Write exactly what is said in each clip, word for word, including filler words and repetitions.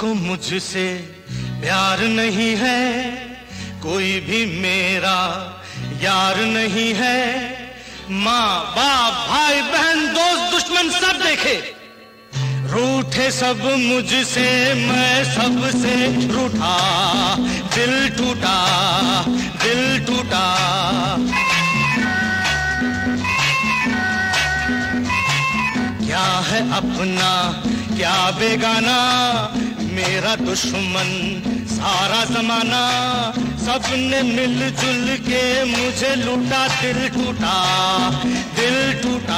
जिसको मुझसे प्यार नहीं है, कोई भी मेरा यार नहीं है। माँ बाप भाई बहन दोस्त दुश्मन सब देखे, रूठे सब मुझसे, मैं सबसे रूठा। दिल टूटा, दिल टूटा। क्या है अपना क्या बेगाना, मेरा दुश्मन सारा जमाना। सबने मिलजुल के मुझे लूटा। दिल टूटा, दिल टूटा।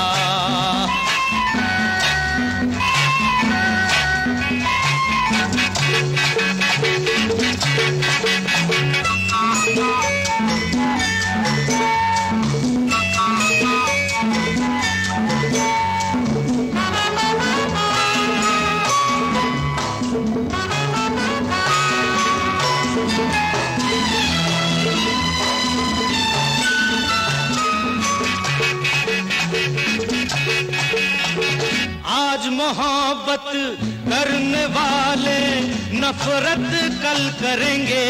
आज मोहब्बत करने वाले नफरत कल करेंगे।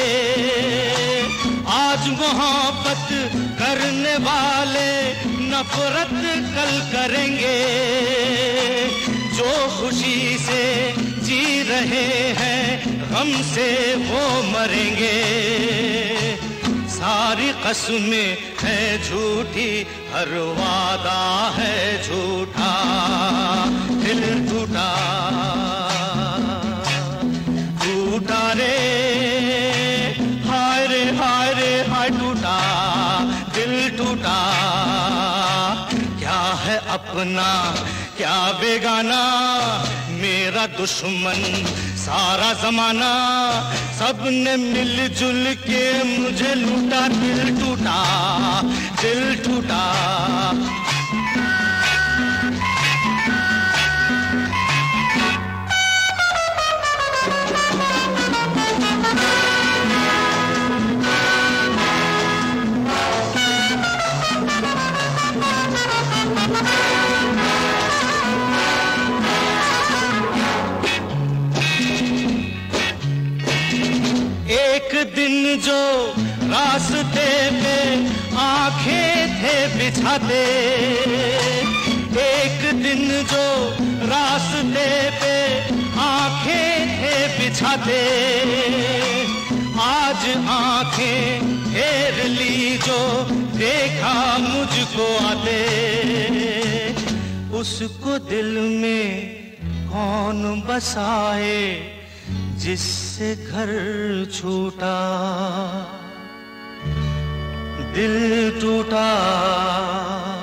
आज मोहब्बत करने वाले नफरत कल करेंगे। जो खुशी से जी रहे हैं गम से वो मरेंगे। सारी कसमें है झूठी, हर वादा है झूठा। दिल टूटा, टूटा रे, हाय रे हाय रे हाय टूटा। दिल टूटा। क्या है अपना क्या बेगाना, मेरा दुश्मन सारा जमाना। सबने मिलजुल के मुझे लूटा। दिल टूटा, दिल टूटा। एक दिन जो रास्ते पे आंखें थे बिछाते, एक दिन जो रास्ते पे आंखें थे बिछाते, आज आंखें फेर ली जो देखा मुझको आते। उसको दिल में कौन बसाए जिससे घर छूटा। दिल टूटा।